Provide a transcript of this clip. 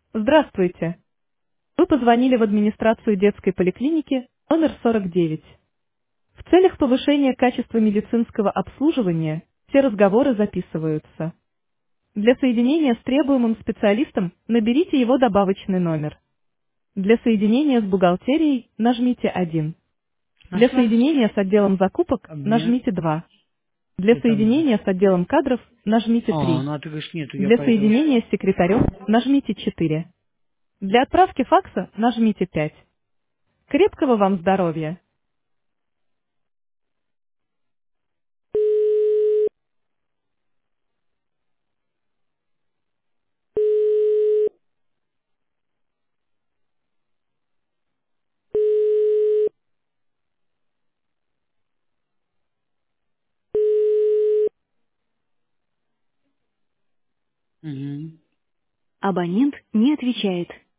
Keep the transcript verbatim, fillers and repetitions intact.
Здравствуйте. Вы позвонили в администрацию детской поликлиники номер сорок девять. В целях повышения качества медицинского обслуживания все разговоры записываются. Для соединения с требуемым специалистом наберите его добавочный номер. Для соединения с бухгалтерией нажмите один. Для Нашла? соединения с отделом закупок Обмен. нажмите два. Для Это мне. соединения с отделом кадров нажмите А, три. ну а ты говоришь, нету, я Для пойду. соединения с секретарем нажмите четыре. Для отправки факса нажмите пять. Крепкого вам здоровья! Угу. Абонент не отвечает.